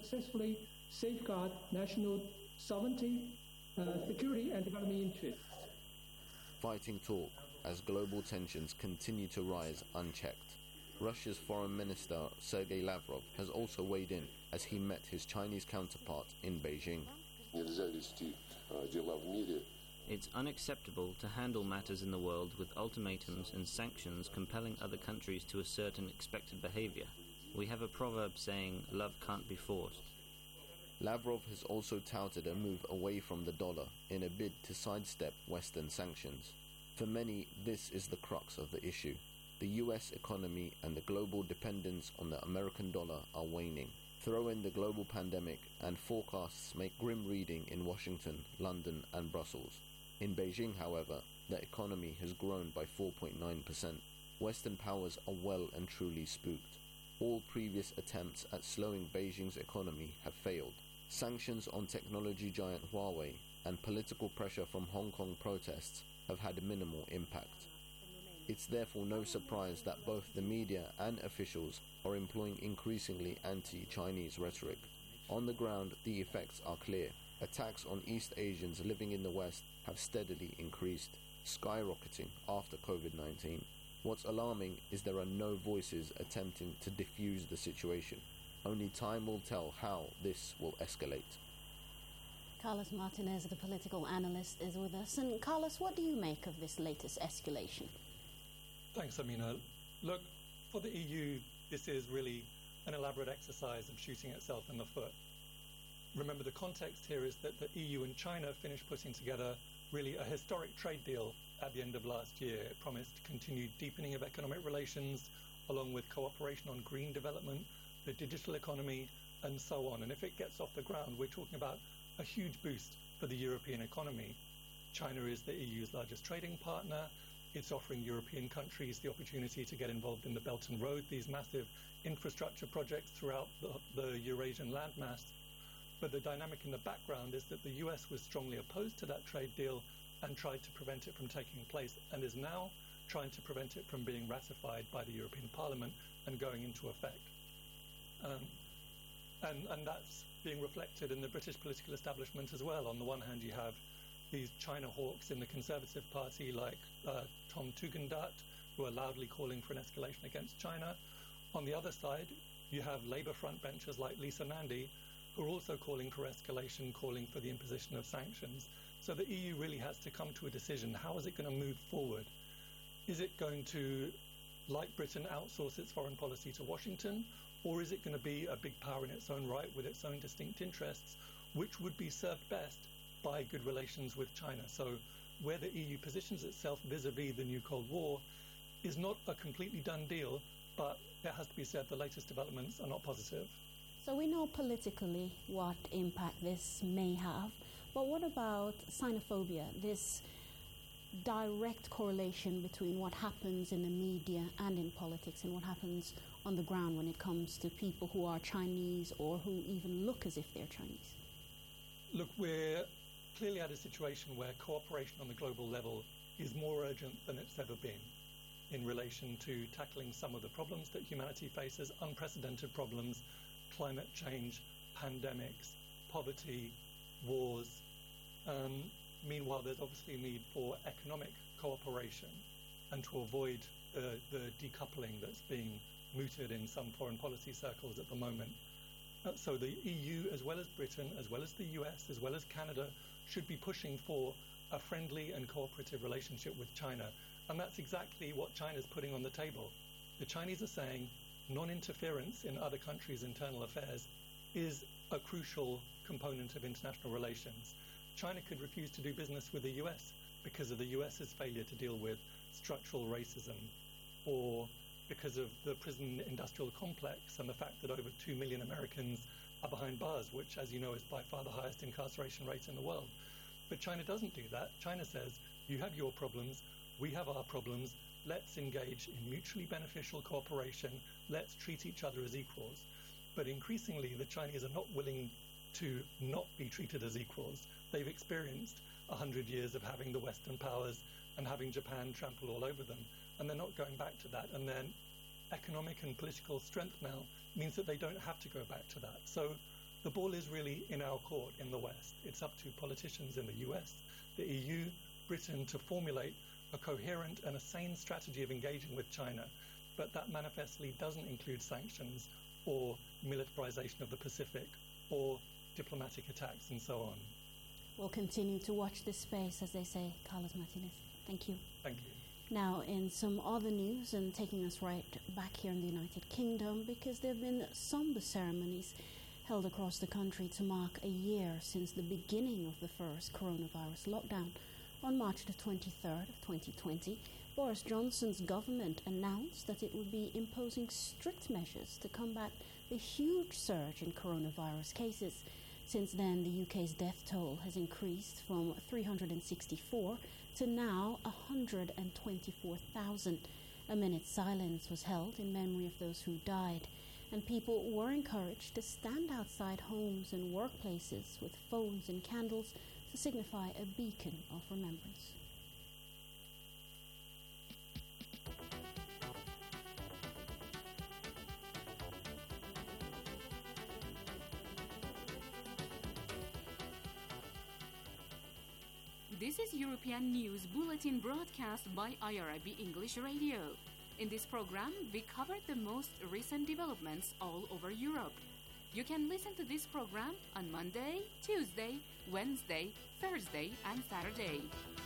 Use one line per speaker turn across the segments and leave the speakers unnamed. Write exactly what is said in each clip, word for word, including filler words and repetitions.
successfully safeguard national sovereignty, uh, security and development interests.
Fighting talk as global tensions continue to rise unchecked. Russia's Foreign Minister Sergei Lavrov has also weighed in as he met his Chinese counterpart in Beijing.
It's unacceptable to handle matters in the world with ultimatums and sanctions compelling other countries to a certain expected behavior. We have a proverb saying, love can't be forced.
Lavrov has also touted a move away from the dollar in a bid to sidestep Western sanctions. For many, this is the crux of the issue. The U S economy and the global dependence on the American dollar are waning. Throw in the global pandemic and forecasts make grim reading in Washington, London and Brussels. In Beijing, however, the economy has grown by four point nine percent. Western powers are well and truly spooked. All previous attempts at slowing Beijing's economy have failed. Sanctions on technology giant Huawei and political pressure from Hong Kong protests have had minimal impact. It's therefore no surprise that both the media and officials are employing increasingly anti-Chinese rhetoric. On the ground, the effects are clear. Attacks on East Asians living in the West have steadily increased, skyrocketing after COVID nineteen. What's alarming is there are no voices attempting to defuse the situation. Only time will tell how this will escalate.
Carlos Martinez, the political analyst, is with us. And Carlos, what do you make of this latest escalation?
Thanks, Amina. Look, for the E U, this is really an elaborate exercise of shooting itself in the foot. Remember, the context here is that the E U and China finished putting together really a historic trade deal at the end of last year. It promised continued deepening of economic relations, along with cooperation on green development, the digital economy, and so on. And if it gets off the ground, we're talking about a huge boost for the European economy. China is the E U's largest trading partner. It's offering European countries the opportunity to get involved in the Belt and Road, these massive infrastructure projects throughout the, the Eurasian landmass. But the dynamic in the background is that the U S was strongly opposed to that trade deal and tried to prevent it from taking place, and is now trying to prevent it from being ratified by the European Parliament and going into effect. Um, and, and that's being reflected in the British political establishment as well. On the one hand, you have these China hawks in the Conservative Party like uh, Tom Tugendhat, who are loudly calling for an escalation against China. On the other side, you have Labour frontbenchers like Lisa Nandy, who are also calling for escalation, calling for the imposition of sanctions. So the E U really has to come to a decision. How is it going to move forward? Is it going to, like Britain, outsource its foreign policy to Washington? Or is it going to be a big power in its own right with its own distinct interests, which would be served best by good relations with China? So where the E U positions itself vis-a-vis the new Cold War is not a completely done deal, but it has to be said the latest developments are not positive.
So we know politically what impact this may have, but what about xenophobia, this direct correlation between what happens in the media and in politics and what happens on the ground when it comes to people who are Chinese or who even look as if they're Chinese?
Look, we're clearly at a situation where cooperation on the global level is more urgent than it's ever been in relation to tackling some of the problems that humanity faces, unprecedented problems, climate change, pandemics, poverty, wars. Um, meanwhile, there's obviously a need for economic cooperation and to avoid uh, the decoupling that's being mooted in some foreign policy circles at the moment. Uh, so the E U, as well as Britain, as well as the U S, as well as Canada, should be pushing for a friendly and cooperative relationship with China. And that's exactly what China's putting on the table. The Chinese are saying non-interference in other countries' internal affairs is a crucial component of international relations. China could refuse to do business with the U S because of the US's failure to deal with structural racism, or because of the prison industrial complex and the fact that over two million Americans are behind bars, which, as you know, is by far the highest incarceration rate in the world. But China doesn't do that. China says, you have your problems, we have our problems, let's engage in mutually beneficial cooperation, let's treat each other as equals. But increasingly, the Chinese are not willing to not be treated as equals. They've experienced one hundred years of having the Western powers and having Japan trample all over them, and they're not going back to that. And then economic and political strength now means that they don't have to go back to that. So the ball is really in our court in the West. It's up to politicians in the U S, the E U, Britain to formulate a coherent and a sane strategy of engaging with China, but that manifestly doesn't include sanctions or militarization of the Pacific or diplomatic attacks and so on.
We'll continue to watch this space, as they say. Carlos Martinez, thank you.
Thank you.
Now, in some other news, and taking us right back here in the United Kingdom, because there have been somber ceremonies held across the country to mark a year since the beginning of the first coronavirus lockdown. On March the twenty-third of twenty twenty, Boris Johnson's government announced that it would be imposing strict measures to combat the huge surge in coronavirus cases. Since then, the U K's death toll has increased from three hundred sixty-four to now one hundred twenty-four thousand. A minute's silence was held in memory of those who died, and people were encouraged to stand outside homes and workplaces with phones and candles to signify a beacon of remembrance.
This is European News Bulletin broadcast by I R I B English Radio. In this program, we cover the most recent developments all over Europe. You can listen to this program on Monday, Tuesday, Wednesday, Thursday, and Saturday.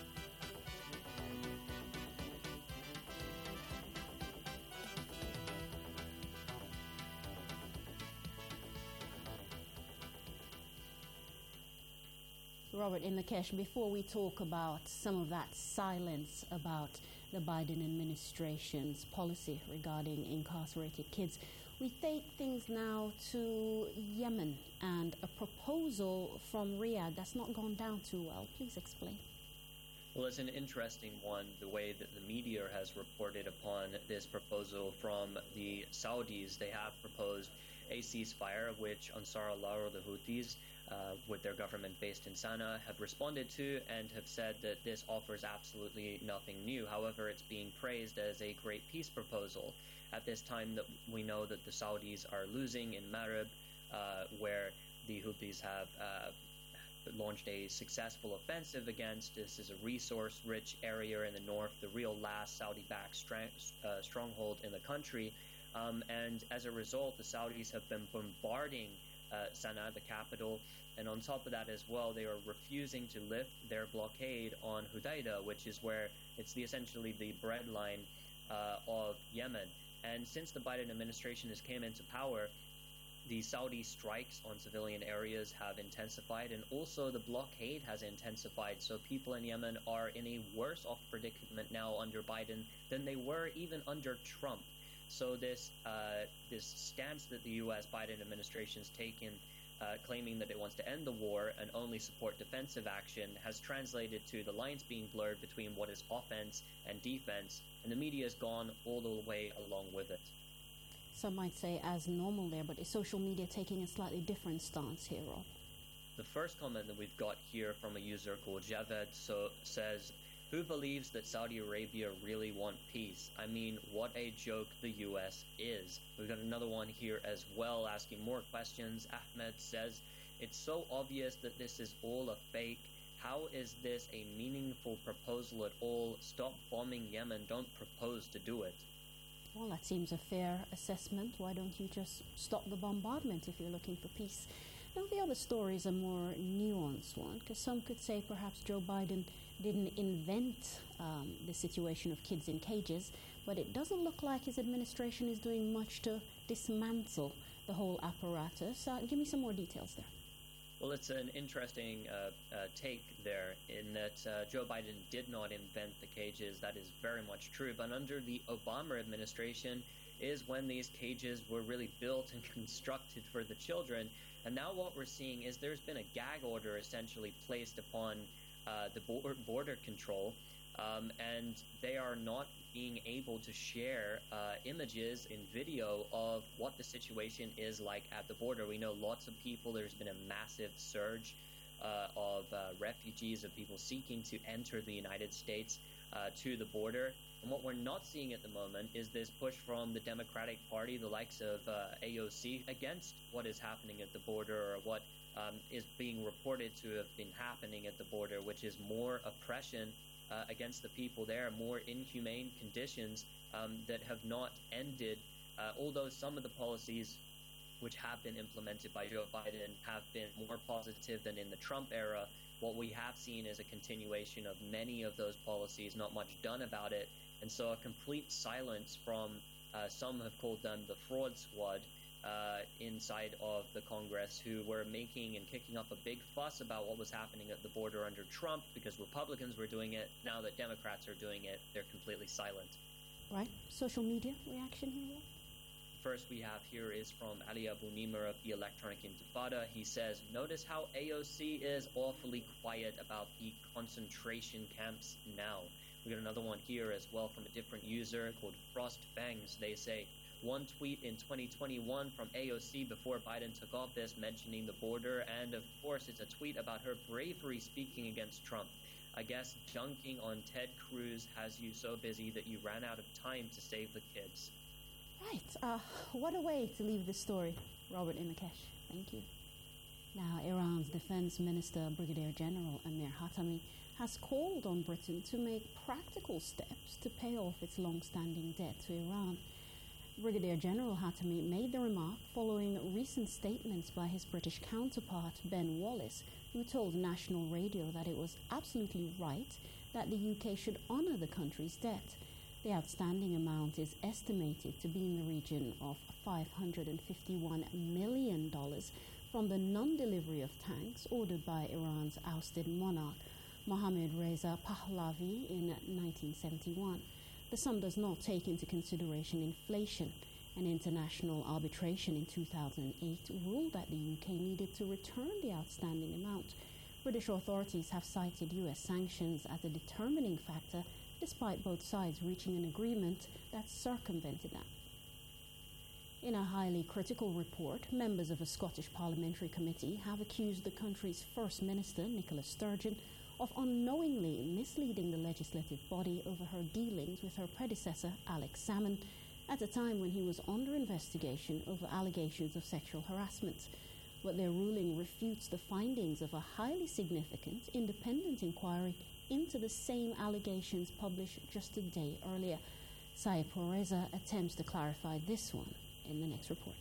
Robert Inlakesh, before we talk about some of that silence about the Biden administration's policy regarding incarcerated kids, we take things now to Yemen and a proposal from Riyadh that's not gone down too well. Please explain.
Well, it's an interesting one, the way that the media has reported upon this proposal from the Saudis. They have proposed a ceasefire, which Ansar Allah or the Houthis, uh, with their government based in Sana'a, have responded to and have said that this offers absolutely nothing new. However, it's being praised as a great peace proposal at this time that we know that the Saudis are losing in Marib, uh, where the Houthis have uh, launched a successful offensive against. This is a resource-rich area in the north, the real last Saudi-backed strang- uh, stronghold in the country. Um, and as a result, the Saudis have been bombarding uh, Sana'a, the capital, and on top of that as well, they are refusing to lift their blockade on Hudaydah, which is where it's the essentially the breadline uh, of Yemen. And since the Biden administration has came into power, the Saudi strikes on civilian areas have intensified, and also the blockade has intensified. So people in Yemen are in a worse off predicament now under Biden than they were even under Trump. So this uh, this stance that the U S Biden administration has taken, uh, claiming that it wants to end the war and only support defensive action, has translated to the lines being blurred between what is offense and defense, and the media has gone all the way along with it.
Some might say as normal there, but is social media taking a slightly different stance here, Rob?
The first comment that we've got here from a user called Javed so, says, who believes that Saudi Arabia really want peace? I mean, what a joke the U S is. We've got another one here as well asking more questions. Ahmed says, it's so obvious that this is all a fake. How is this a meaningful proposal at all? Stop bombing Yemen. Don't propose to do it.
Well, that seems a fair assessment. Why don't you just stop the bombardment if you're looking for peace? Now, the other story is a more nuanced one, because some could say perhaps Joe Biden didn't invent um, the situation of kids in cages, but it doesn't look like his administration is doing much to dismantle the whole apparatus. Uh, give me some more details there.
Well, it's an interesting uh, uh, take there in that uh, Joe Biden did not invent the cages. That is very much true. But under the Obama administration is when these cages were really built and constructed for the children. And now what we're seeing is there's been a gag order essentially placed upon uh, the bo- border control, um, and they are not being able to share uh, images in video of what the situation is like at the border. We know lots of people, there's been a massive surge uh, of uh, refugees, of people seeking to enter the United States. uh, to the border. And what we're not seeing at the moment is this push from the Democratic Party, the likes of uh, A O C, against what is happening at the border, or what um, is being reported to have been happening at the border, which is more oppression uh, against the people there, more inhumane conditions um, that have not ended, uh, although some of the policies which have been implemented by Joe Biden have been more positive than in the Trump era. What we have seen is a continuation of many of those policies, not much done about it. And so a complete silence from, uh, some have called them the fraud squad, uh, inside of the Congress, who were making and kicking up a big fuss about what was happening at the border under Trump because Republicans were doing it. Now that Democrats are doing it, they're completely silent.
Right. Social media reaction here?
First we have here is from Ali Abu Nimr of the Electronic Intifada. He says, notice how A O C is awfully quiet about the concentration camps now. We got another one here as well from a different user called Frost Fangs. They say, one tweet in twenty twenty-one from A O C before Biden took office mentioning the border, and of course it's a tweet about her bravery speaking against Trump. I guess junking on Ted Cruz has you so busy that you ran out of time to save the kids.
Right. Uh, what a way to leave this story, Robert Imakesh. Thank you. Now, Iran's Defense Minister, Brigadier General Amir Hatami, has called on Britain to make practical steps to pay off its long-standing debt to Iran. Brigadier General Hatami made the remark following recent statements by his British counterpart, Ben Wallace, who told National Radio that it was absolutely right that the U K should honour the country's debt. The outstanding amount is estimated to be in the region of five hundred fifty-one million dollars from the non-delivery of tanks ordered by Iran's ousted monarch, Mohammad Reza Pahlavi, in nineteen seventy-one. The sum does not take into consideration inflation. An international arbitration in two thousand eight ruled that the U K needed to return the outstanding amount. British authorities have cited U S sanctions as a determining factor, despite both sides reaching an agreement that circumvented that. In a highly critical report, members of a Scottish parliamentary committee have accused the country's First Minister, Nicola Sturgeon, of unknowingly misleading the legislative body over her dealings with her predecessor, Alex Salmond, at a time when he was under investigation over allegations of sexual harassment. But their ruling refutes the findings of a highly significant independent inquiry into the same allegations published just a day earlier. Saeed Poreza attempts to clarify this one in the next report.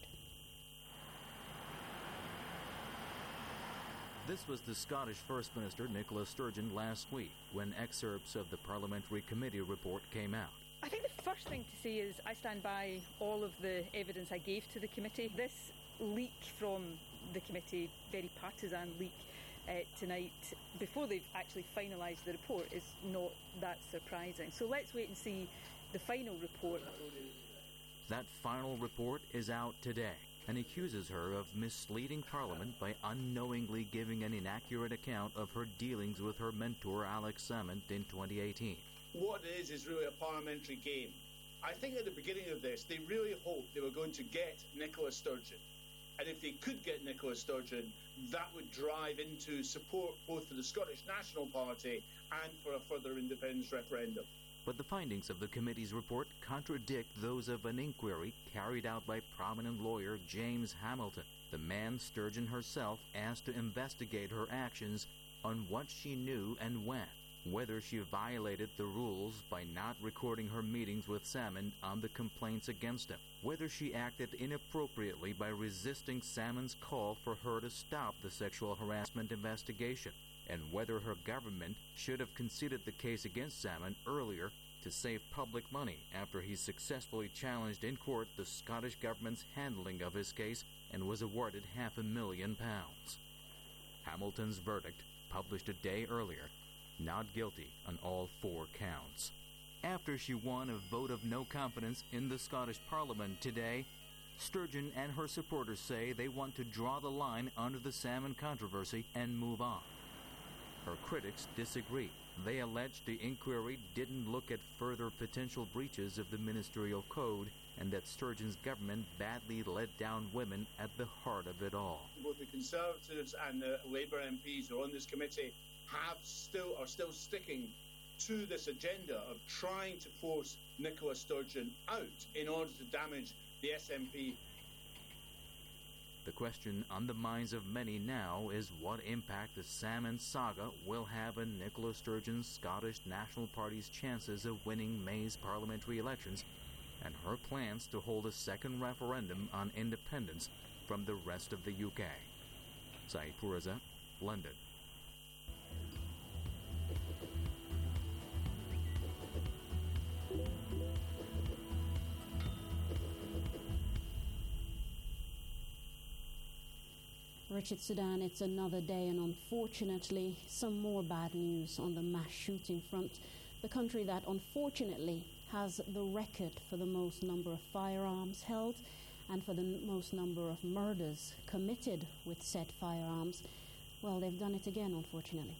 This was the Scottish First Minister Nicola Sturgeon last week when excerpts of the Parliamentary Committee report came out.
I think the first thing to say is I stand by all of the evidence I gave to the committee. This leak from the committee, very partisan leak, uh, tonight, before they've actually finalised the report, is not that surprising. So let's wait and see the final report.
That final report is out today and accuses her of misleading Parliament by unknowingly giving an inaccurate account of her dealings with her mentor Alex Salmond in twenty eighteen.
What it is is really a parliamentary game. I think at the beginning of this, they really hoped they were going to get Nicola Sturgeon. And if they could get Nicola Sturgeon, that would drive into support both for the Scottish National Party and for a further independence referendum.
But the findings of the committee's report contradict those of an inquiry carried out by prominent lawyer James Hamilton, the man Sturgeon herself asked to investigate her actions on what she knew and when, whether she violated the rules by not recording her meetings with Salmond on the complaints against him, whether she acted inappropriately by resisting Salmond's call for her to stop the sexual harassment investigation, and whether her government should have conceded the case against Salmond earlier to save public money after he successfully challenged in court the Scottish government's handling of his case and was awarded half a million pounds. Hamilton's verdict, published a day earlier, not guilty on all four counts. After she won a vote of no confidence in the Scottish Parliament today, Sturgeon and her supporters say they want to draw the line under the Salmond controversy and move on. Her critics disagree. They allege the inquiry didn't look at further potential breaches of the ministerial code and that Sturgeon's government badly let down women at the heart of it all.
Both the Conservatives and the Labour M Ps who are on this committee have still are still sticking to this agenda of trying to force Nicola Sturgeon out in order to damage the S N P.
The question on the minds of many now is what impact the Salmond saga will have on Nicola Sturgeon's Scottish National Party's chances of winning May's parliamentary elections and her plans to hold a second referendum on independence from the rest of the U K. Saeed Pureza, London.
Richard Sudan, it's another day, and unfortunately, some more bad news on the mass shooting front. The country that unfortunately has the record for the most number of firearms held and for the n- most number of murders committed with said firearms. Well, they've done it again, unfortunately.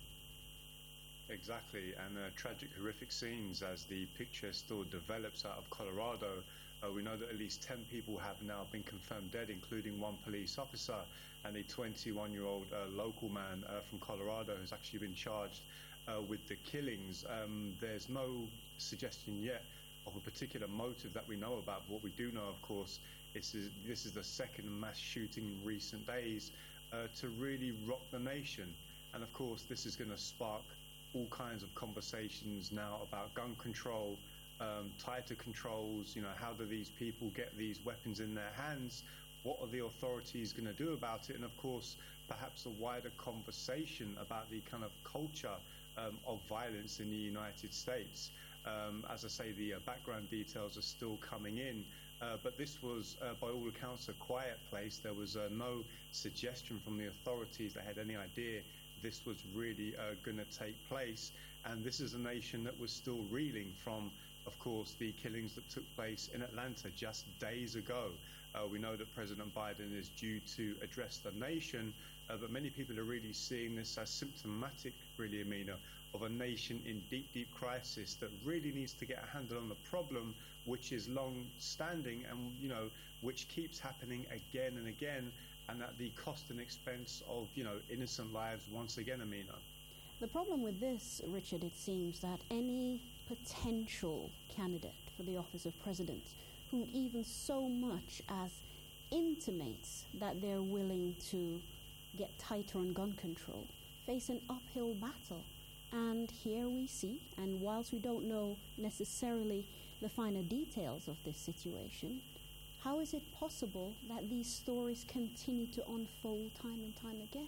Exactly, and uh, tragic, horrific scenes as the picture still develops out of Colorado. Uh, we know that at least ten people have now been confirmed dead, including one police officer and a twenty-one-year-old uh, local man uh, from Colorado who's actually been charged uh, with the killings. Um, there's no suggestion yet of a particular motive that we know about. But what we do know, of course, is this is the second mass shooting in recent days uh, to really rock the nation. And of course, this is going to spark all kinds of conversations now about gun control, um, tighter controls. You know, how do these people get these weapons in their hands? What are the authorities going to do about it? And of course, perhaps a wider conversation about the kind of culture um, of violence in the United States. Um, as I say, the uh, background details are still coming in, uh, but this was, uh, by all accounts, a quiet place. There was uh, no suggestion from the authorities that had any idea this was really uh, going to take place. And this is a nation that was still reeling from, of course, the killings that took place in Atlanta just days ago. Uh, we know that President Biden is due to address the nation, uh, but many people are really seeing this as symptomatic, really, Amina, of a nation in deep, deep crisis that really needs to get a handle on the problem, which is long-standing and, you know, which keeps happening again and again, and at the cost and expense of, you know, innocent lives once again, Amina.
The problem with this, Richard, it seems that any potential candidate for the office of president who even so much as intimates that they're willing to get tighter on gun control face an uphill battle. And here we see, and whilst we don't know necessarily the finer details of this situation, how is it possible that these stories continue to unfold time and time again?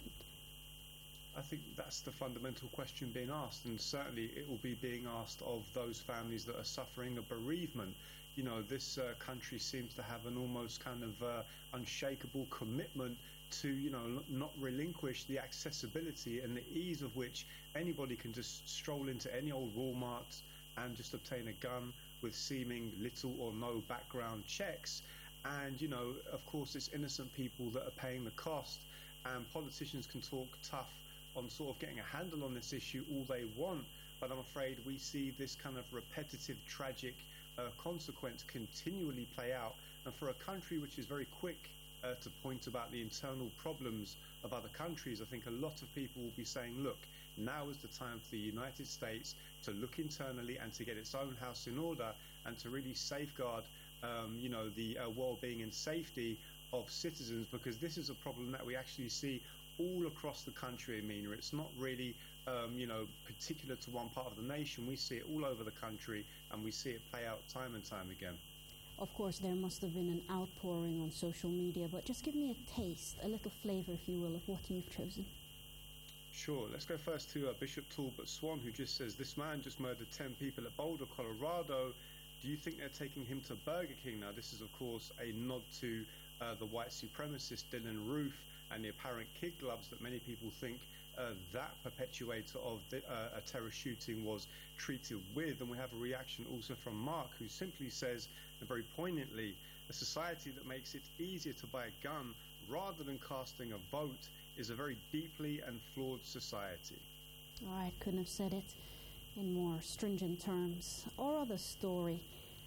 I think that's the fundamental question being asked, and certainly it will be being asked of those families that are suffering a bereavement. You know, this uh, country seems to have an almost kind of uh, unshakable commitment to, you know, l- not relinquish the accessibility and the ease of which anybody can just stroll into any old Walmart and just obtain a gun with seeming little or no background checks. And, you know, of course, it's innocent people that are paying the cost, and politicians can talk tough on sort of getting a handle on this issue all they want, but I'm afraid we see this kind of repetitive, tragic uh, consequence continually play out. And for a country which is very quick uh, to point about the internal problems of other countries, I think a lot of people will be saying, look, now is the time for the United States to look internally and to get its own house in order and to really safeguard um, you know, the uh, well-being and safety of citizens, because this is a problem that we actually see all across the country, Amina. It's not really, um, you know, particular to one part of the nation. We see it all over the country, and we see it play out time and time again.
Of course, there must have been an outpouring on social media, but just give me a taste, a little flavour, if you will, of what you've chosen.
Sure. Let's go first to uh, Bishop Talbot Swan, who just says, this man just murdered ten people at Boulder, Colorado. Do you think they're taking him to Burger King? Now, this is, of course, a nod to uh, the white supremacist Dylan Roof and the apparent kid gloves that many people think uh, that perpetuator of the, uh, a terror shooting was treated with. And we have a reaction also from Mark, who simply says, very poignantly, a society that makes it easier to buy a gun rather than casting a vote is a very deeply and flawed society.
All right, couldn't have said it in more stringent terms. Our other story,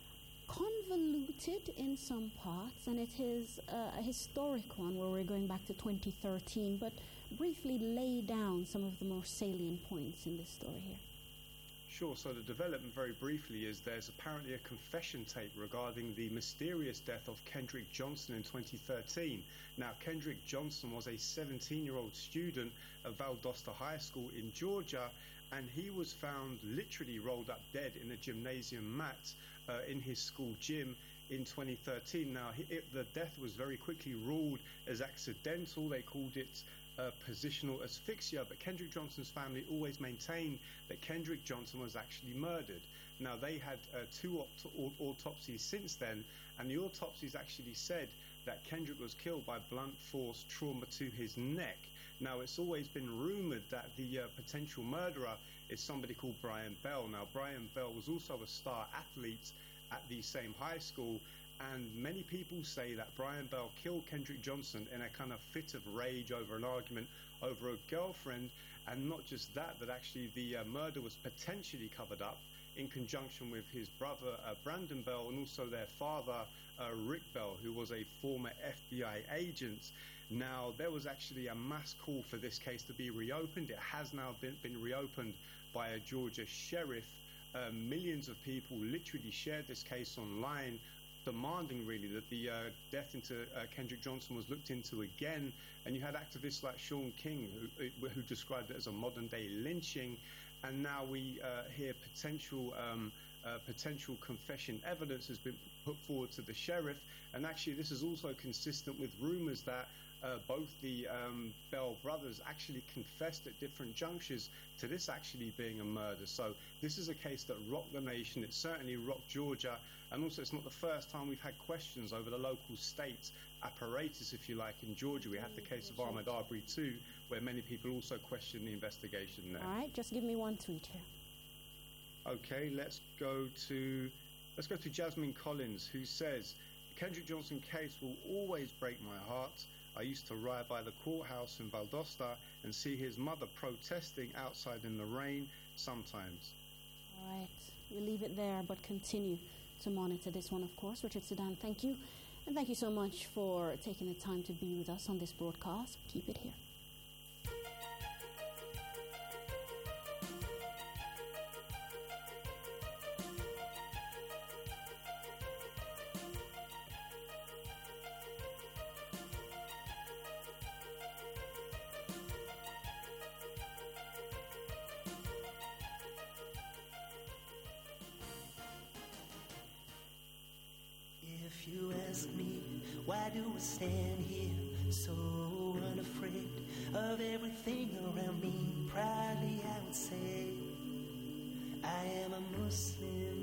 convoluted in some parts, and it is uh, a historic one where we're going back to twenty thirteen, but briefly lay down some of the more salient points in this story here.
Sure. So the development, very briefly, is there's apparently a confession tape regarding the mysterious death of Kendrick Johnson in twenty thirteen. Now, Kendrick Johnson was a seventeen-year-old student at Valdosta High School in Georgia, and he was found literally rolled up dead in a gymnasium mat uh, in his school gym in twenty thirteen. Now, it, the death was very quickly ruled as accidental. They called it Uh, positional asphyxia, but Kendrick Johnson's family always maintained that Kendrick Johnson was actually murdered. Now, they had uh, two aut- aut- autopsies since then, and the autopsies actually said that Kendrick was killed by blunt force trauma to his neck. Now, it's always been rumored that the uh, potential murderer is somebody called Brian Bell. Now, Brian Bell was also a star athlete at the same high school, and many people say that Brian Bell killed Kendrick Johnson in a kind of fit of rage over an argument over a girlfriend. And not just that, that actually the uh, murder was potentially covered up in conjunction with his brother uh, Brandon Bell, and also their father uh, Rick Bell, who was a former F B I agent. Now, there was actually a mass call for this case to be reopened. It has now been, been reopened by a Georgia sheriff. Uh, millions of people literally shared this case online, demanding really that the uh, death into uh, Kendrick Johnson was looked into again. And you had activists like Shaun King who, who described it as a modern day lynching. And now we uh, hear potential um, uh, potential confession evidence has been put forward to the sheriff. And actually this is also consistent with rumors that Uh, both the um, Bell brothers actually confessed at different junctures to this actually being a murder. So this is a case that rocked the nation. It certainly rocked Georgia. And also it's not the first time we've had questions over the local state apparatus, if you like, in Georgia. We had the case of Ahmaud Arbery too, where many people also questioned the investigation there.
All right, just give me one tweet here.
Okay, let's go to let's go to Jasmine Collins, who says, the Kendrick Johnson case will always break my heart. I used to ride by the courthouse in Valdosta and see his mother protesting outside in the rain sometimes.
All right, we'll leave it there, but continue to monitor this one, of course. Richard Sudan, thank you. And thank you so much for taking the time to be with us on this broadcast. Keep it here.
If you ask me, why do I stand here so unafraid of everything around me? Proudly I would say, I am a Muslim.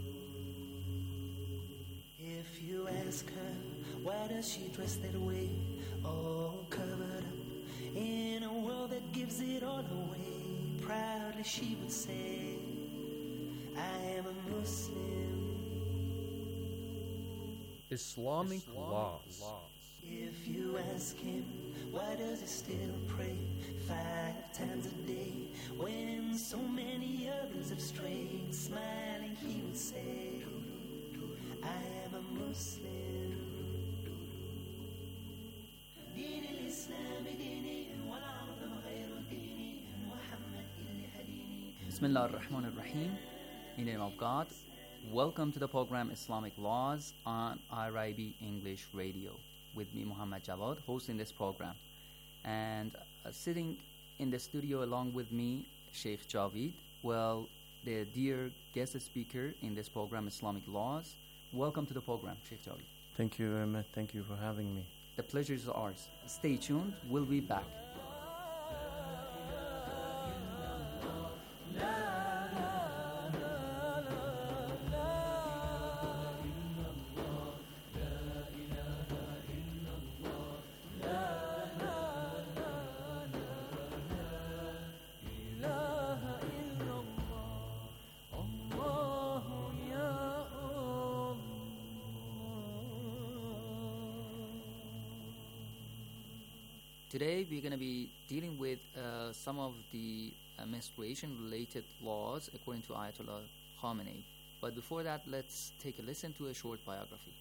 If you ask her, why does she dress that way, all covered up in a world that gives it all away? Proudly she would say, I am a Muslim.
Islamic, Islamic laws. laws.
If you ask him, why does he still pray five times a day when so many others have strayed? Smiling, he would say, I am a Muslim.
Bismillah ar-Rahman ar-Rahim. In the name of God. Welcome to the program Islamic Laws on I R I B English Radio with me, Muhammad Jawad, hosting this program. And uh, sitting in the studio along with me, Sheikh Javid, well, the dear guest speaker in this program, Islamic Laws. Welcome to the program, Sheikh Javid.
Thank you, Ahmed. Thank you for having me.
The pleasure is ours. Stay tuned. We'll be back. Today we're going to be dealing with uh, some of the uh, menstruation-related laws according to Ayatollah Khamenei. But before that, let's take a listen to a short biography.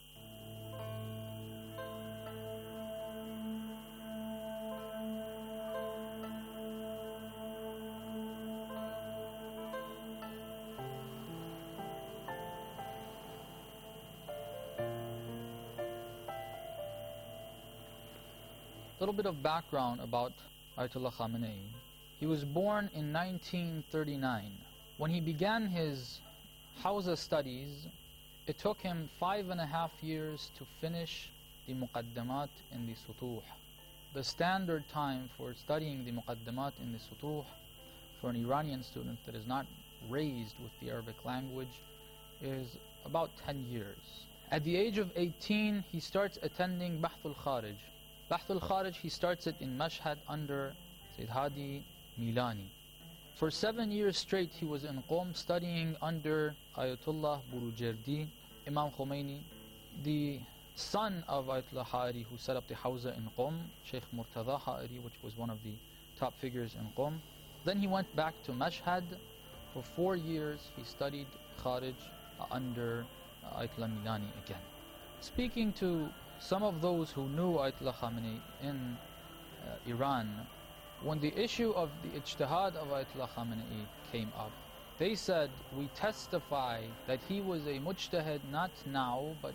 little bit of background about Ayatollah Khamenei. He was born in nineteen thirty-nine. When he began his Hawza studies, it took him five and a half years to finish the Muqaddamat in the Sutuh. The standard time for studying the Muqaddamat in the Sutuh for an Iranian student that is not raised with the Arabic language is about ten years. At the age of eighteen, he starts attending Bahthul Kharij. Bahthul Kharij, he starts it in Mashhad under Sayyid Hadi Milani. For seven years straight, he was in Qom studying under Ayatollah Burujerdi, Imam Khomeini, the son of Ayatollah Ha'ari, who set up the Hawza in Qom, Sheikh Murtada Ha'ari, which was one of the top figures in Qom. Then he went back to Mashhad. For four years, he studied Kharij uh, under uh, Ayatollah Milani again. Speaking to some of those who knew Ayatollah Khamenei in uh, Iran, when the issue of the ijtihad of Ayatollah Khamenei came up, they said, we testify that he was a mujtahid not now, but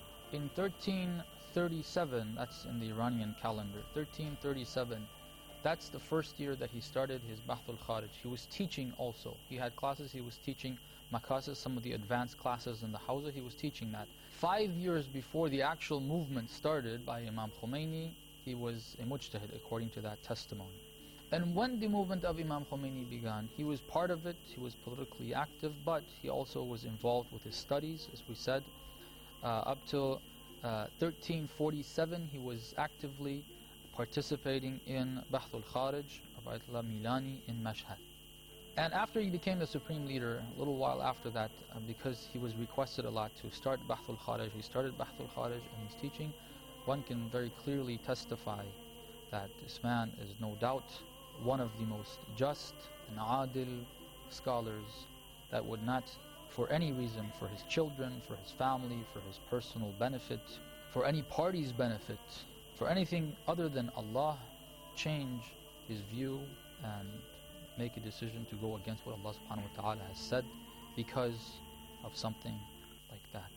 in thirteen thirty-seven, that's in the Iranian calendar, thirteen thirty-seven, that's the first year that he started his Bahthul Kharij. He was teaching also. He had classes, he was teaching makasis, some of the advanced classes in the Hawza, he was teaching that. Five years before the actual movement started by Imam Khomeini, he was a mujtahid according to that testimony. And when the movement of Imam Khomeini began, he was part of it, he was politically active, but he also was involved with his studies, as we said. Uh, up till uh, thirteen forty-seven, he was actively participating in Bahthul Kharij of Ayatollah Milani in Mashhad. And after he became the supreme leader, a little while after that, uh, because he was requested a lot to start Bahthul Kharij, he started Bahthul Kharij and his teaching. One can very clearly testify that this man is no doubt one of the most just and adil scholars that would not, for any reason, for his children, for his family, for his personal benefit, for any party's benefit, for anything other than Allah, change his view and make a decision to go against what Allah subhanahu wa ta'ala has said because of something like that.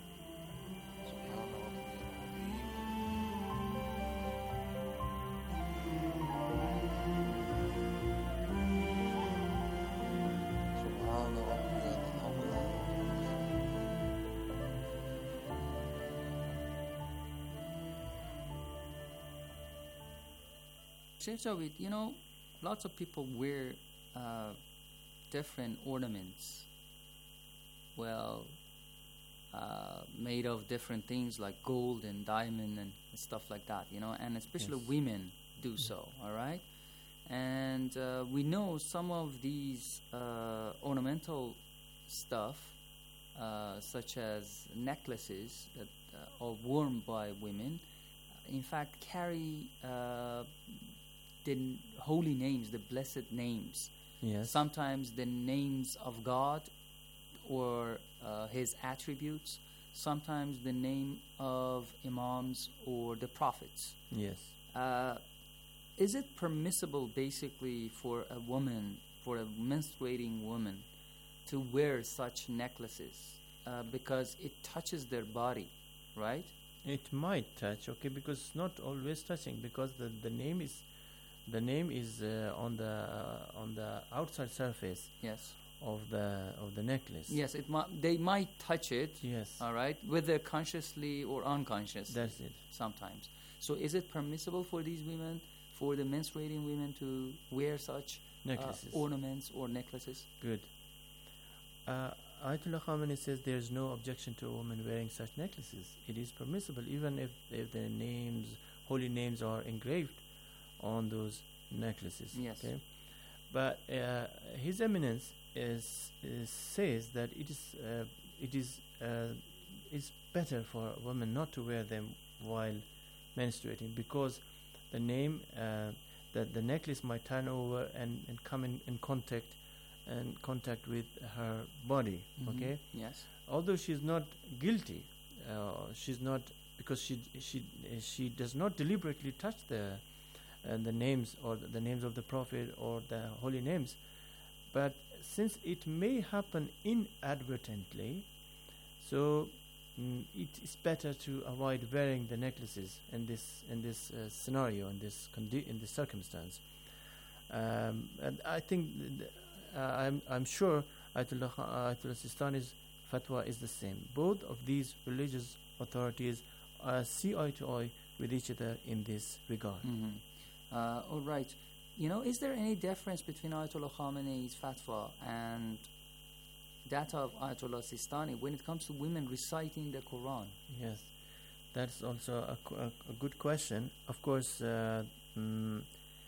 Sheikh Javed, you know, lots of people wear uh, different ornaments, well, uh, made of different things like gold and diamond and stuff like that, you know, and especially yes. women do so, all right? And uh, we know some of these uh, ornamental stuff, uh, such as necklaces that uh, are worn by women, in fact carry uh, the holy names, the blessed names.
Yes.
Sometimes the names of God or uh, His attributes. Sometimes the name of imams or the prophets.
Yes.
Uh, is it permissible, basically, for a woman, for a menstruating woman, to wear such necklaces uh, because it touches their body, right?
It might touch, okay, because it's not always touching, because the, the name is the name is uh, on the uh, on the outside surface.
Yes.
Of the of the necklace.
Yes, it mu- they might touch it.
Yes.
All right, whether consciously or unconsciously.
That's it.
Sometimes. So, is it permissible for these women, for the menstruating women, to wear such
necklaces,
uh, ornaments or necklaces?
Good. Uh, Ayatollah Khamenei says there is no objection to a woman wearing such necklaces. It is permissible, even if, if the names, holy names, are engraved on those necklaces.
Yes.
Okay? But uh, His Eminence is, is says that it is uh, it is uh, is better for a woman not to wear them while menstruating, because the name uh, that the necklace might turn over and, and come in, in contact and contact with her body.
Mm-hmm.
Okay.
Yes.
Although she is not guilty, uh, she's not, because she she she does not deliberately touch the uh, the names or the, the names of the Prophet or the holy names, but since it may happen inadvertently, so mm, it is better to avoid wearing the necklaces in this in this uh, scenario, in this condi- in this circumstance. Um, and I think th- uh, I'm I'm sure Ayatollah uh, Ayatollah Sistani's fatwa is the same. Both of these religious authorities uh, see eye to eye with each other in this regard.
Mm-hmm. Uh, all right. You know, is there any difference between Ayatollah Khamenei's fatwa and that of Ayatollah Sistani when it comes to women reciting the Quran?
Yes, that's also a, qu- a, a good question. Of course, uh, mm,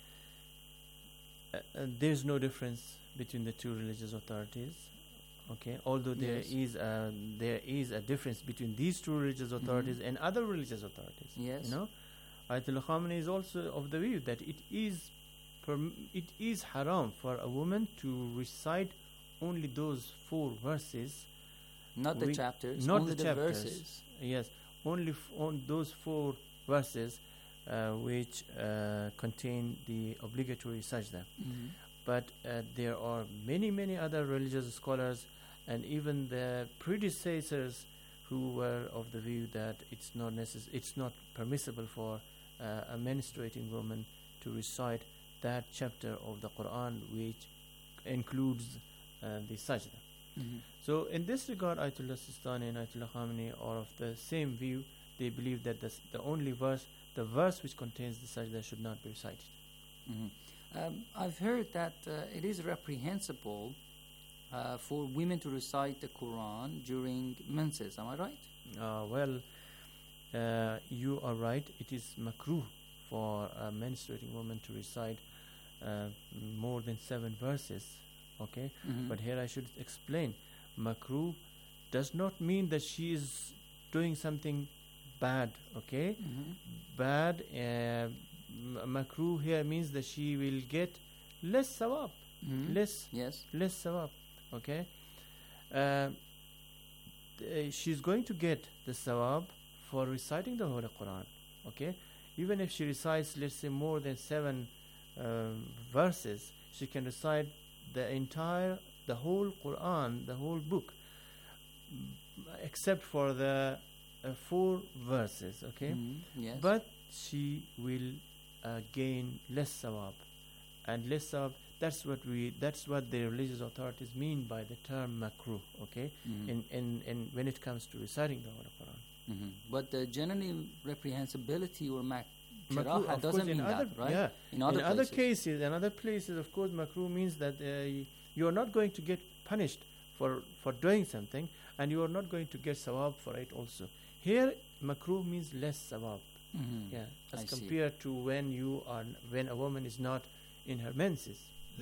uh, uh, there's no difference between the two religious authorities. Okay, although there
Yes.
is a, there is a difference between these two religious authorities
Mhm.
and other religious authorities.
Yes.
You know, Ayatollah Khamenei is also of the view that it is perm- it is haram for a woman to recite only those four verses,
Not the
which-
chapters,
not
only
the,
the
chapters.
verses.
Yes, only f- on those four verses uh, which uh, contain the obligatory sajda.
Mhm.
But uh, there are many, many other religious scholars and even the predecessors who were of the view that it's not necess- it's not permissible for uh, a menstruating woman to recite that chapter of the Quran which includes uh, the sajda.
Mhm.
So in this regard, Ayatollah Sistani and Ayatollah Khamenei are of the same view. They believe that the, s- the only verse, the verse which contains the sajda should not be recited.
Mhm. Um, I've heard that uh, it is reprehensible uh, for women to recite the Quran during menses. Am I right?
Uh, well, uh, you are right. It is makruh for a menstruating woman to recite uh, more than seven verses. Okay,
Mhm.
but here I should explain. Makruh does not mean that she is doing something bad. Okay,
Mhm.
bad. Uh, m- makruh here means that she will get less sawab,
Mhm.
less
Yes.
less sawab. Okay, uh, th- she's going to get the sawab for reciting the Holy Quran. Okay, even if she recites, let's say, more than seven um, verses, she can recite the entire, the whole Quran, the whole book, m- except for the uh, four verses. Okay,
Mhm. Yes.
but she will uh, gain less sawab, and less sawab. That's what we. That's what the religious authorities mean by the term makruh. Okay,
Mhm.
in, in in when it comes to reciting the Holy Quran.
Mhm. But the generally reprehensibility or mak-
Makruh,
karaha
of
doesn't
course, in
mean
other,
that, right?
Yeah.
In other,
other
places.
cases, in other places, of course, makruh means that uh, y- you are not going to get punished for for doing something, and you are not going to get sawab for it also. Here, makruh means less sawab.
Mhm.
Yeah, as
I see.
compared to when you are n- when a woman is not in her menses.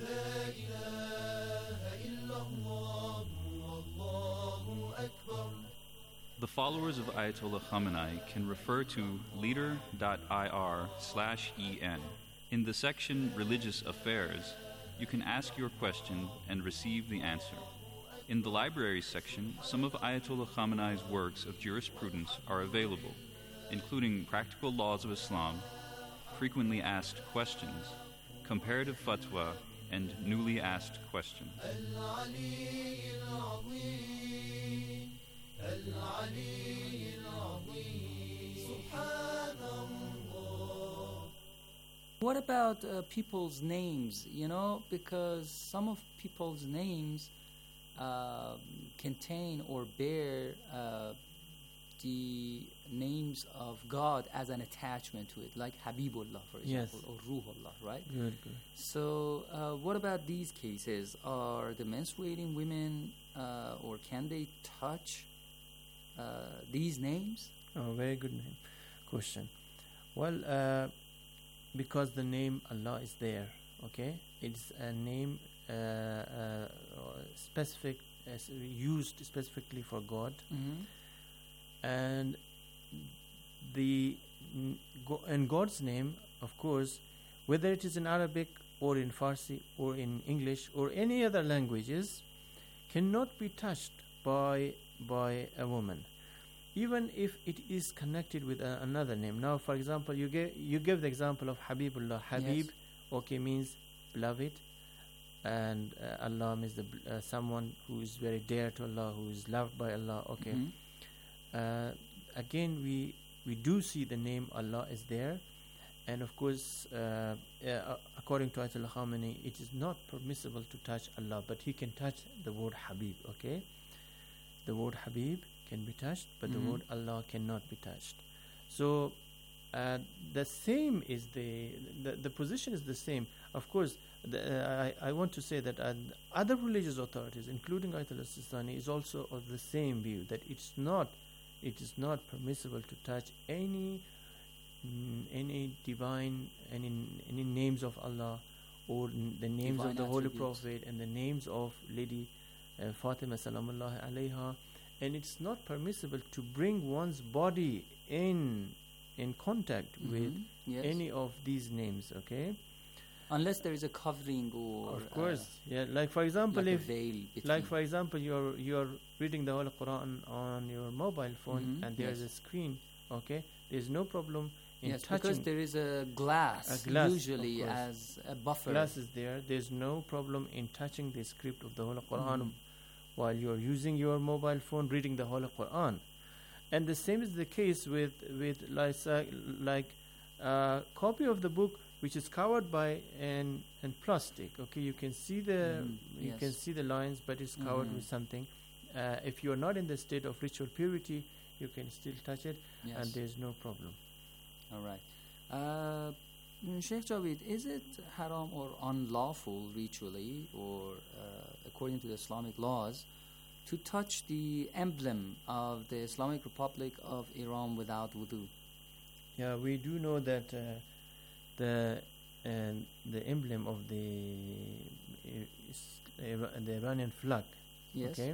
The followers of Ayatollah Khamenei can refer to leader.ir slash en. In the section Religious Affairs, you can ask your question and receive the answer. In the libraries section, some of Ayatollah Khamenei's works of jurisprudence are available, including Practical Laws of Islam, Frequently Asked Questions, Comparative Fatwa, and Newly Asked Questions.
What about uh, people's names? You know, because some of people's names uh, contain or bear uh, the names of God as an attachment to it, like Habibullah, for
Yes.
example, or Ruhullah, right?
Good, good.
So, uh, what about these cases? Are the menstruating women, uh, or can they touch uh, these names?
Oh, very good name. Question. Well, uh, because the name Allah is there, okay? It's a name uh, uh, specific, as used specifically for God,
Mhm.
and the n- go- and God's name, of course, whether it is in Arabic or in Farsi or in English or any other languages, cannot be touched by by a woman, even if it is connected with a, another name. Now, for example, you give you give the example of Habibullah. Habib,
Yes.
okay, means beloved, and uh, Allah means the bl- uh, someone who is very dear to Allah, who is loved by Allah. Okay,
Mhm.
uh, again we we do see the name Allah is there, and of course uh, uh, according to Ayatollah Khamenei, it is not permissible to touch Allah, but he can touch the word Habib. Okay, the word Habib can be touched, but
Mhm.
the word Allah cannot be touched. So uh, the same is the, the the position is the same. Of course, the, uh, I, I want to say that uh, other religious authorities, including Ayatollah Sistani, is also of the same view, that it's not it is not permissible to touch any mm, any divine any any names of Allah, or n- the names
Divine
of the Holy
attributes.
Prophet and the names of Lady uh, Fatima Salamullahi alayha, and it's not permissible to bring one's body in in contact with
Mhm, yes.
any of these names. Okay,
Unless there is a covering or
of course, yeah. Like for example,
like a
if
veil
like
between.
for example, you're you're reading the Holy Quran on your mobile phone,
Mhm,
and there's
yes.
a screen. Okay, there's no problem in
yes,
touching.
because there is a glass,
A glass, of
usually
course.
as a buffer.
Glass is there. There's no problem in touching the script of the Holy Quran
Mhm.
while you're using your mobile phone reading the Holy Quran. And the same is the case with with like uh, like a copy of the book which is covered by an an plastic. Okay, you can see the
Mhm,
you can
yes.
see the lines, but it's covered
Mhm.
with something. Uh, if you are not in the state of ritual purity, you can still touch it,
Yes.
and there's no problem.
All right. Uh, mm, Sheikh Javid, is it haram or unlawful ritually or uh, according to the Islamic laws to touch the emblem of the Islamic Republic of Iran without wudu?
Yeah, we do know that uh, the and the emblem of the uh, is- Ira- the Iranian flag,
Yes.
okay,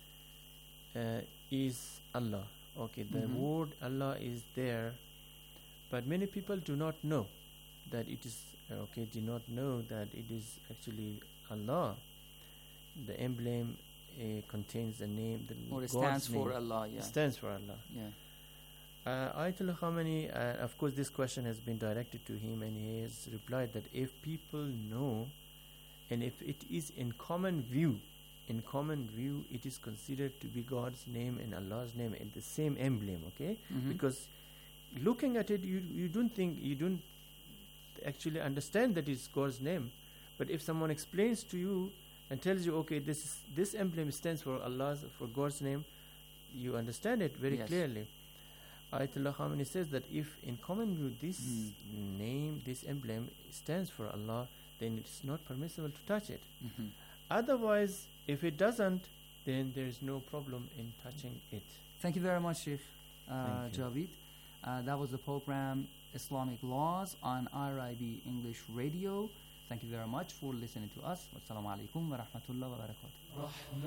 uh, is Allah. Okay, the
Mhm.
word Allah is there, but many people do not know that it is uh, okay. Do not know that it is actually Allah. The emblem uh, contains the name, the
Or it
God's
stands for
name.
Allah,
It
yeah.
stands for Allah.
Yeah.
Uh, Ayatollah Khamenei, uh, of course, this question has been directed to him, and he has replied that if people know, and if it is in common view, in common view, it is considered to be God's name and Allah's name in the same emblem. Okay,
Mhm.
because looking at it, you you don't think you don't actually understand that it's God's name, but if someone explains to you and tells you, okay, this is, this emblem stands for Allah's for God's name, you understand it very
Yes.
clearly. Ayatollah Khamenei says that if in common view this
Mm.
name, this emblem stands for Allah, then it's not permissible to touch it.
Mhm.
Otherwise, if it doesn't, then there is no problem in touching it.
Thank you very much, Sheikh uh,
Thank you.
Javid. Uh, that was the program Islamic Laws on R I B English Radio. Thank you very much for listening to us. Wassalamu alaikum wa rahmatullahi wa barakatuh.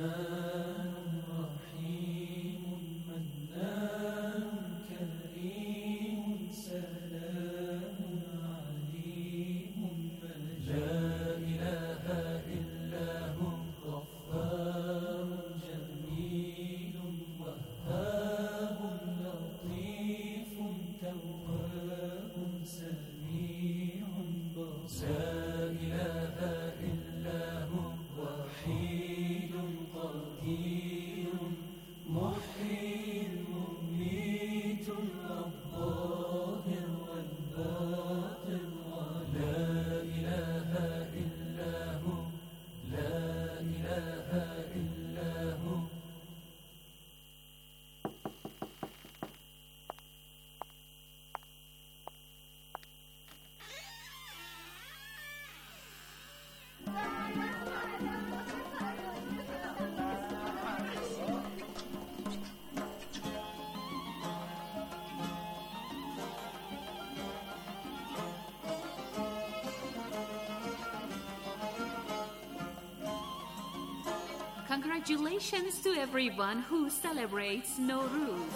Congratulations to everyone who celebrates Nowruz.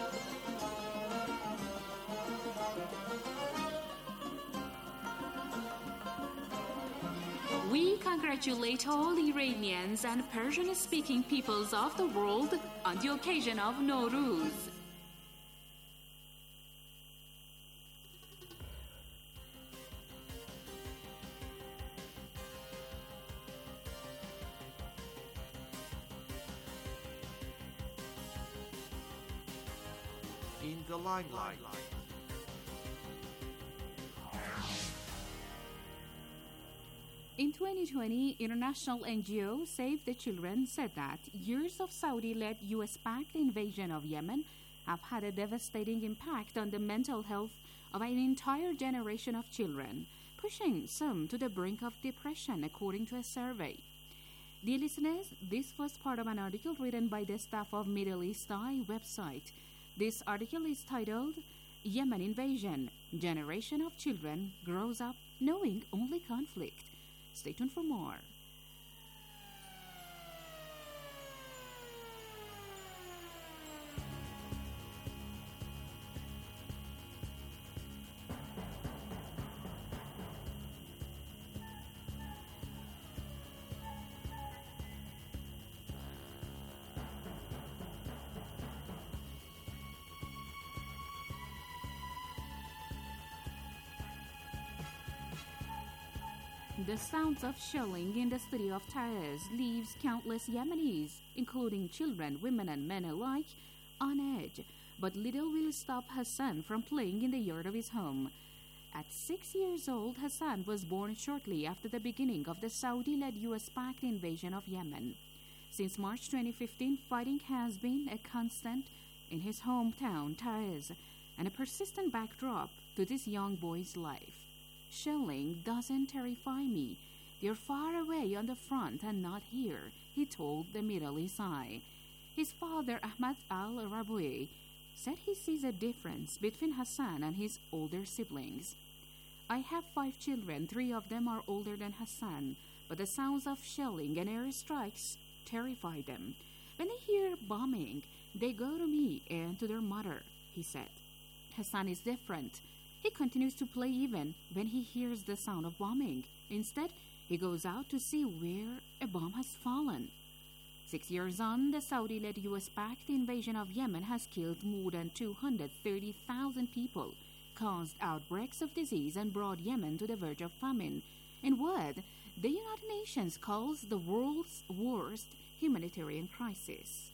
We congratulate all Iranians and Persian-speaking peoples of the world on the occasion of Nowruz.
in the limelight.
In twenty twenty, international N G O Save the Children said that years of Saudi-led U S-backed invasion of Yemen have had a devastating impact on the mental health of an entire generation of children, pushing some to the brink of depression, according to a survey. Dear listeners, this was part of an article written by the staff of Middle East Eye website. This article is titled, Yemen Invasion, Generation of Children Grows Up Knowing Only Conflict. Stay tuned for more. The sounds of shelling in the city of Taiz leaves countless Yemenis, including children, women and men alike, on edge. But little will stop Hassan from playing in the yard of his home. At six years old, Hassan was born shortly after the beginning of the Saudi-led U S-backed invasion of Yemen. Since March twenty fifteen, fighting has been a constant in his hometown, Taiz, and a persistent backdrop to this young boy's life. Shelling doesn't terrify me. They're far away on the front and not here, he told the Middle East Eye. His father, Ahmad al-Raboui, said he sees a difference between Hassan and his older siblings. I have five children. Three of them are older than Hassan, but the sounds of shelling and airstrikes terrify them. When they hear bombing, they go to me and to their mother, he said. Hassan is different. He continues to play even when he hears the sound of bombing. Instead, he goes out to see where a bomb has fallen. Six years on, the Saudi-led U S-backed invasion of Yemen has killed more than two hundred thirty thousand people, caused outbreaks of disease, and brought Yemen to the verge of famine, in what the United Nations calls the world's worst humanitarian crisis.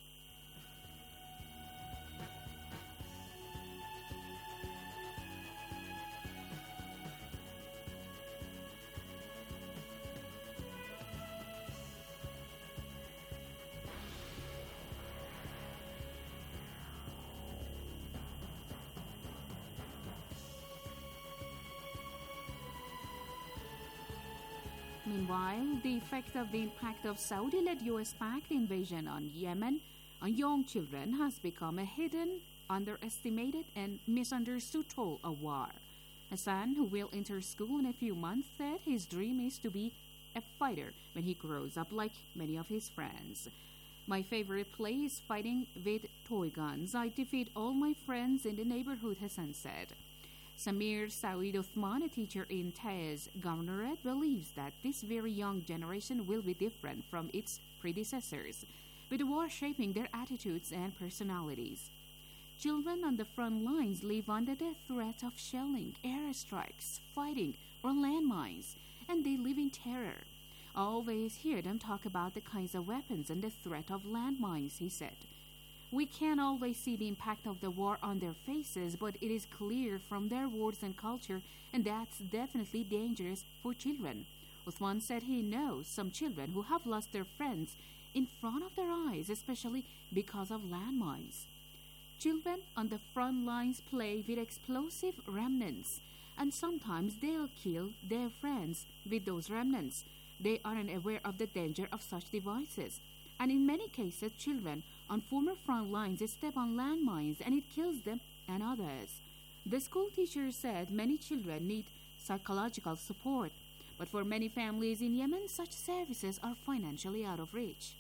Meanwhile, the effect of the impact of Saudi-led U S-backed invasion on Yemen on young children has become a hidden, underestimated, and misunderstood toll of war. Hassan, who will enter school in a few months, said his dream is to be a fighter when he grows up, like many of his friends. My favorite play is fighting with toy guns. I defeat all my friends in the neighborhood, Hassan said. Samir Saeed Uthman, a teacher in Taiz Governorate, believes that this very young generation will be different from its predecessors, with the war shaping their attitudes and personalities. Children on the front lines live under the threat of shelling, airstrikes, fighting, or landmines, and they live in terror. I always hear them talk about the kinds of weapons and the threat of landmines, he said. We can't always see the impact of the war on their faces, but it is clear from their words and culture, and that's definitely dangerous for children. Uthman said he knows some children who have lost their friends in front of their eyes, especially because of landmines. Children on the front lines play with explosive remnants, and sometimes they'll kill their friends with those remnants. They aren't aware of the danger of such devices. And in many cases, children on former front lines step on landmines and it kills them and others. The school teacher said many children need psychological support, but for many families in Yemen, such services are financially out of reach.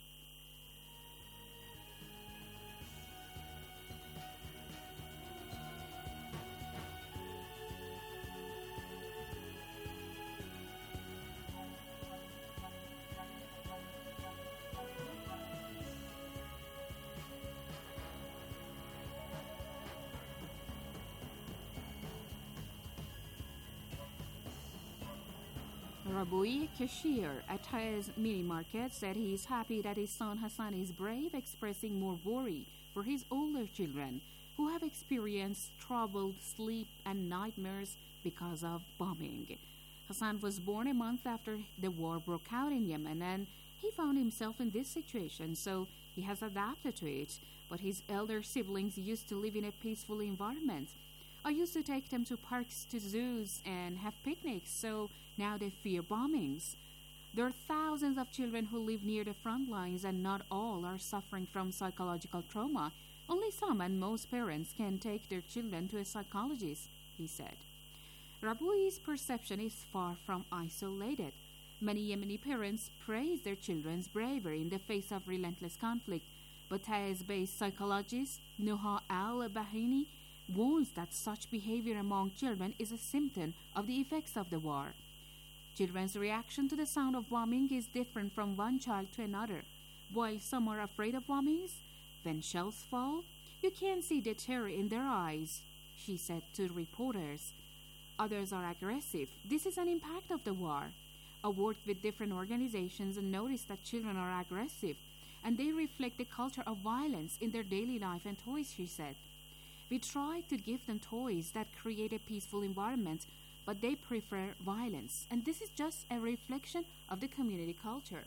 Raboui Kashir at Taiz Mini Market said he is happy that his son Hassan is brave, expressing more worry for his older children. who have experienced troubled sleep and nightmares because of bombing. Hassan was born a month after the war broke out in Yemen, and he found himself in this situation, so he has adapted to it. But his elder siblings used to live in a peaceful environment. I used to take them to parks, to zoos, and have picnics, so now they fear bombings. There are thousands of children who live near the front lines, and not all are suffering from psychological trauma. Only some, and most parents can take their children to a psychologist, he said. Rabui's perception is far from isolated. Many Yemeni parents praise their children's bravery in the face of relentless conflict, but Taiz-based psychologist Nuha al-Bahini warns that such behavior among children is a symptom of the effects of the war. Children's reaction to the sound of bombing is different from one child to another. While some are afraid of bombings, when shells fall, you can see the terror in their eyes, she said to reporters. Others are aggressive. This is an impact of the war. I worked with different organizations and noticed that children are aggressive, and they reflect the culture of violence in their daily life and toys, she said. We try to give them toys that create a peaceful environment, but they prefer violence, and this is just a reflection of the community culture.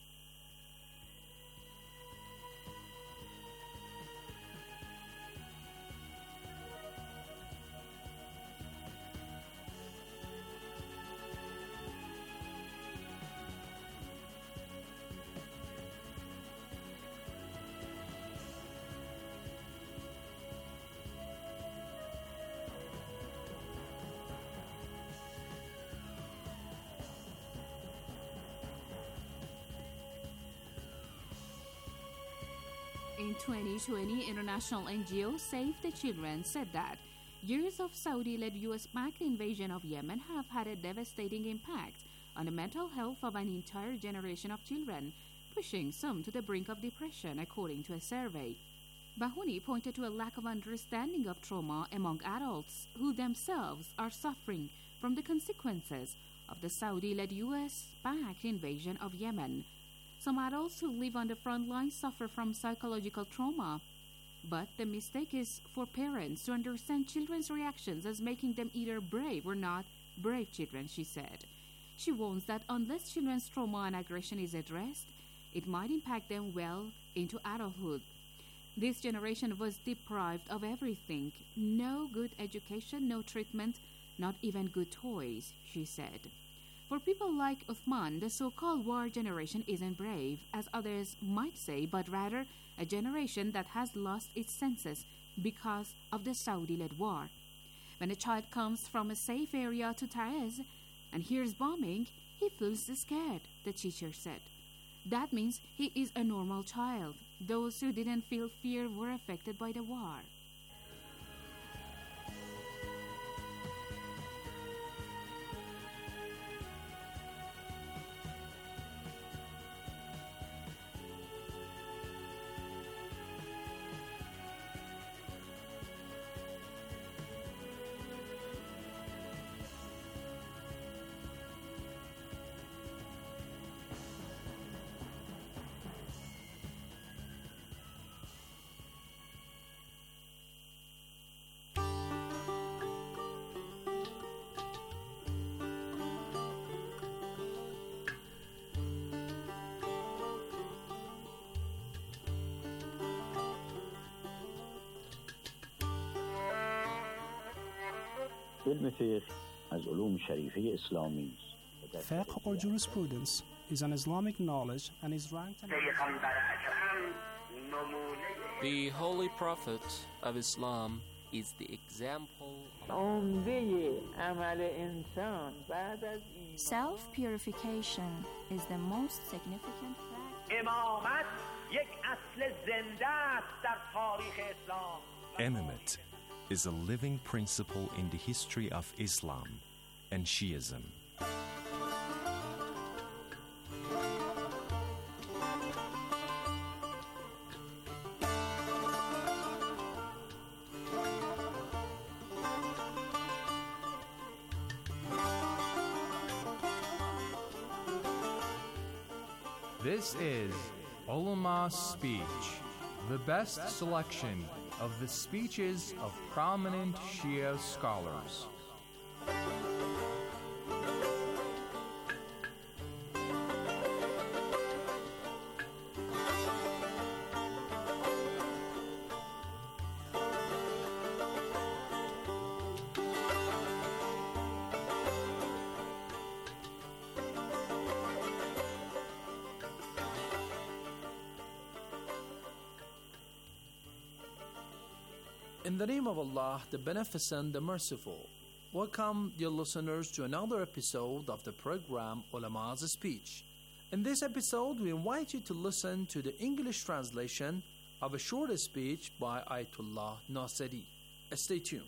In twenty twenty, international N G O Save the Children said that years of Saudi-led U S-backed invasion of Yemen have had a devastating impact on the mental health of an entire generation of children, pushing some to the brink of depression, according to a survey. Bahuni pointed to a lack of understanding of trauma among adults who themselves are suffering from the consequences of the Saudi-led U S-backed invasion of Yemen. Some adults who live on the front lines suffer from psychological trauma, but the mistake is for parents to understand children's reactions as making them either brave or not brave children, she said. She warns that unless children's trauma and aggression is addressed, it might impact them well into adulthood. This generation was deprived of everything. No good education, no treatment, not even good toys, she said. For people like Uthman, the so-called war generation isn't brave, as others might say, but rather a generation that has lost its senses because of the Saudi-led war. When a child comes from a safe area to Taiz and hears bombing, he feels scared, the teacher said. That means he is a normal child. Those who didn't feel fear were affected by the war.
Fiqh or jurisprudence is an Islamic knowledge and is ranked.
The Holy Prophet of Islam is the example.
Self-purification is the most significant fact.
Imamate is a living principle in the history of Islam and Shiism.
This is Ulama Speech, the best selection of the speeches of prominent Shia scholars. In the name of Allah, the Beneficent, the Merciful, welcome, dear listeners, to another episode of the program Ulama's Speech. In this episode, we invite you to listen to the English translation of a short speech by Ayatollah Nasiri. Stay tuned.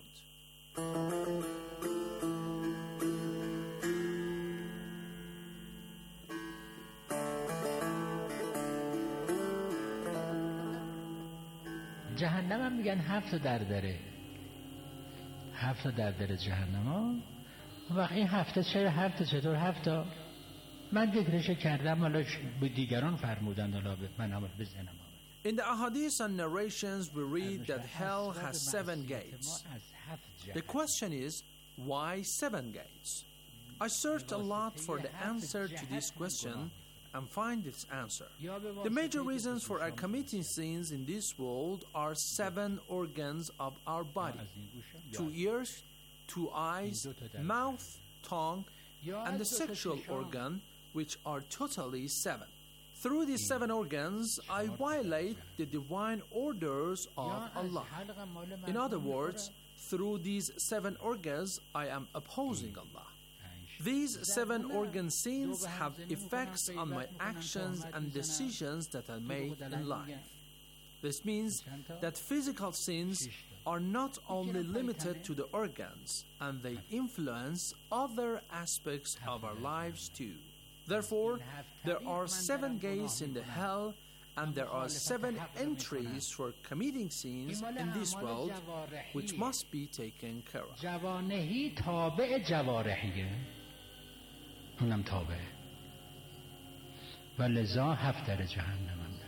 جهنم هم میگن هفت تا در داره هفت تا در داره جهنم ها وقت این هفته چرا هفت تا چطور هفت تا من ذکرش کردم حالا به دیگران فرمودن حالا من هم بزنم.
In the ahadith and narrations we read that hell has seven gates. The question is, why seven gates? I searched a lot for the answer to this question and find its answer. The major reasons for our committing sins in this world are seven organs of our body: two ears, two eyes, mouth, tongue, and the sexual organ, which are totally seven. Through these seven organs, I violate the divine orders of Allah. In other words, through these seven organs, I am opposing Allah. These seven organ sins have effects on my actions and decisions that I make in life. This means that physical sins are not only limited to the organs, and they influence other aspects of our lives too. Therefore, there are seven gates in the hell, and there are seven entries for committing sins in this world, which must be taken care of.
جوانهی تابع جوارحیه اونم تابع و لذا هفت در جهنم هم داره.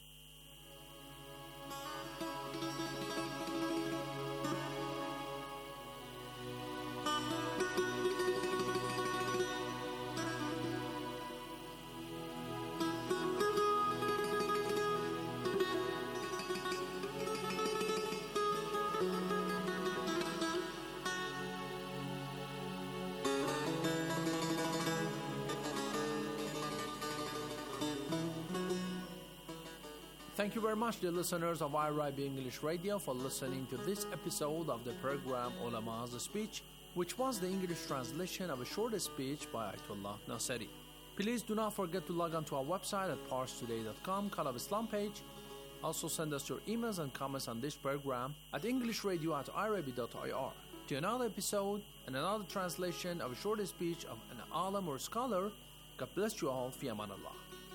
Thank you very much, dear listeners of I R I B English Radio, for listening to this episode of the program Ulama's Speech, which was the English translation of a short speech by Ayatollah Nasiri. Please do not forget to log on to our website at pars today dot com, Call of Islam page. Also send us your emails and comments on this program at englishradio at irabi dot I R. To another episode and another translation of a short speech of an alim or scholar. God bless you all. Fi aman Allah.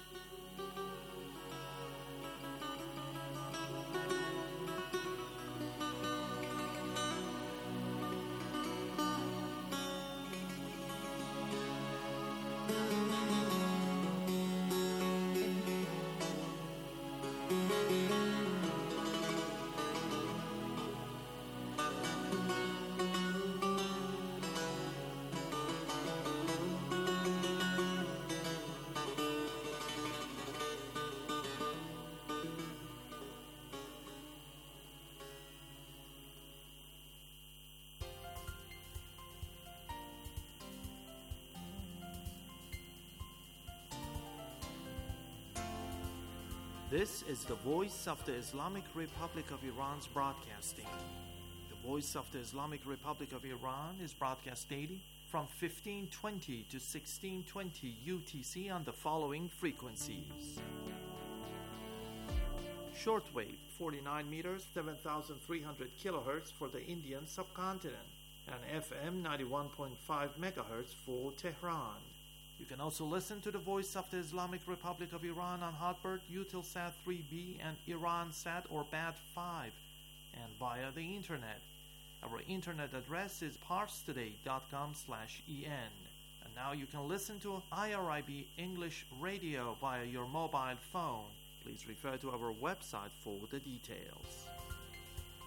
This is the Voice of the Islamic Republic of Iran's broadcasting. The Voice of the Islamic Republic of Iran is broadcast daily from fifteen twenty to sixteen twenty U T C on the following frequencies. Shortwave, forty-nine meters, seven thousand three hundred kilohertz for the Indian subcontinent, and F M ninety-one point five megahertz for Tehran. You can also listen to the Voice of the Islamic Republic of Iran on Hotbird, Eutelsat three B, and Iransat or B A T five, and via the internet. Our internet address is parstoday dot com slash en. And now you can listen to I R I B English Radio via your mobile phone. Please refer to our website for the details.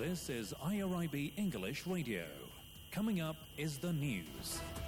This is I R I B English Radio. Coming up is the news.